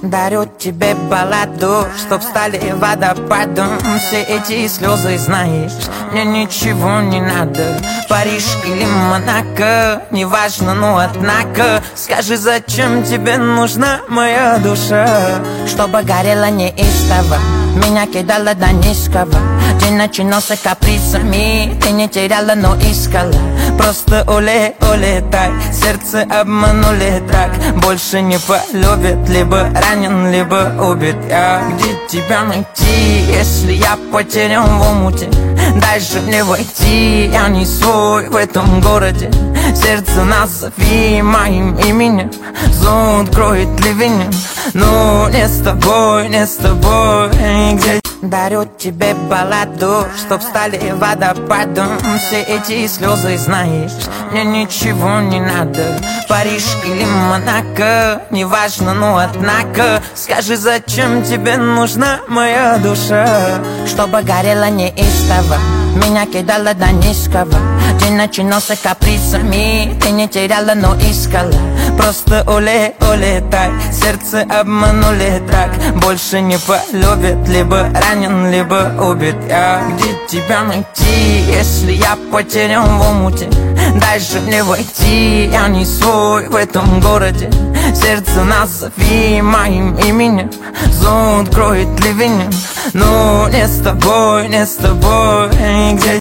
Дарю тебе балладу, чтоб стали водопадом все эти слезы, знаешь, мне ничего не надо. Париж или Монако, неважно, но однако скажи, зачем тебе нужна моя душа? Чтобы горела неистово, меня кидала до низкого. День начинался капризами, ты не теряла, но искала. Просто улетай, сердце обманули так. Больше не полюбит, либо ранен, либо убит. Я где тебя найти, если я потерян в омуте? Дай же мне войти, я не свой в этом городе. Сердце назови моим именем, зонт кроет ливень. Но не с тобой, не с тобой, где... Дарю тебе балладу, чтоб стали водопадом все эти слезы, знаешь, мне ничего не надо. Париж или Монако, неважно, но однако скажи, зачем тебе нужна моя душа? Чтобы горела неистово, меня кидала до низкого. День начинался капризами, ты не теряла, но искала. Просто улетай, сердце обманули так. Больше не полюбит, либо ранен, либо убит. Я где тебя найти, если я потерян в омуте? Дай же мне войти, я не свой в этом городе. Сердце назови моим именем, зонт кроет ливень. Но не с тобой, не с тобой, где...